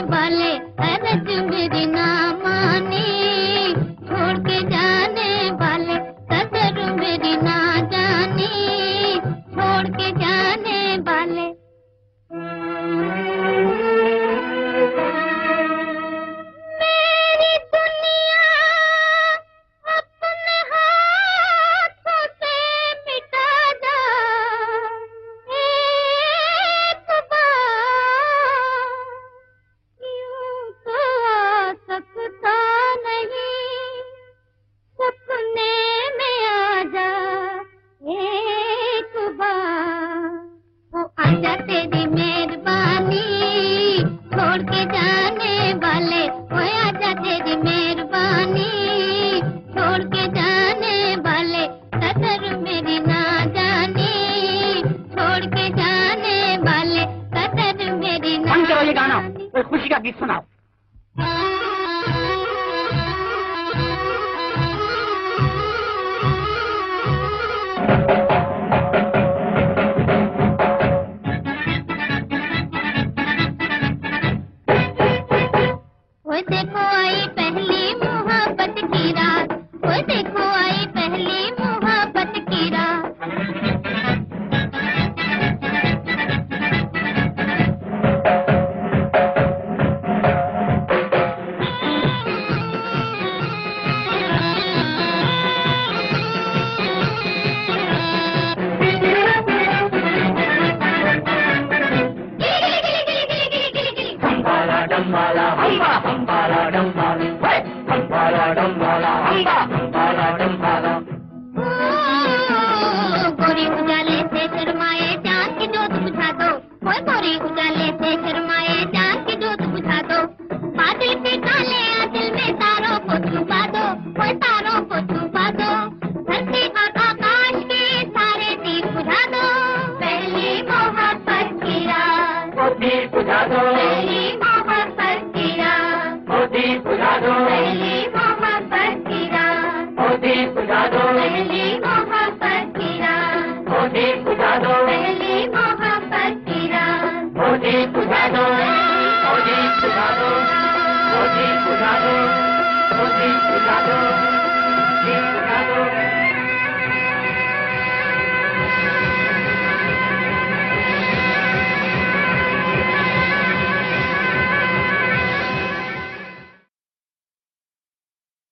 वाले अरज मेरी ना माने, छोड़ के जाने वाले कदर मेरी ना जाने, छोड़ के जाने वाले। मेरी दुनिया अपने हाथों से मिटा दो, एक बार यूं तो आ सकता नहीं, सपने में आ जा एक बार, ओ आजा तेरी मेहरबानी, छोड़ के जाने वाले, ओ आजा तेरी मेहरबानी, छोड़ के जाने वाले कदर मेरी ना जाने, छोड़ के जाने वाले कदर मेरी ना बंद करो ये गाना, जाने। कोई खुशी का गीत सुनाओ। वो देखो आई पहली मोहब्बत की रात, वो देखो आई पहली मोहब्बत की रात। हम्बाला डम्बाला हम्बा, हम्बाला डम्बाला, हे! हम्बाला डम्बाला हम्बा, हम्बाला डम्बाला। गोरी उजाले से शर्माए चांद की जोत बुझा दो, ओए गोरी उजाले से शर्माए चांद की जोत बुझा दो, बादल के काले आंचल में तारों को छुपा दो, ओए तारों को छुपा दो, धरती और आकाश के सारे दीप बुझा दो, पहली मोहब्बत की रात, वो दीप बुझा दो, पहली मोहब्बत की रात, वो दीप बुझा दो, पहली मोहब्बत की रात, वो दीप बुझा दो, पहली मोहब्बत की रात, वो दीप बुझा दो, पहली मोहब्बत की रात। वो दीप बुझा दो, वो दीप बुझा दो, वो दीप बुझा दो, वो दीप बुझा दो।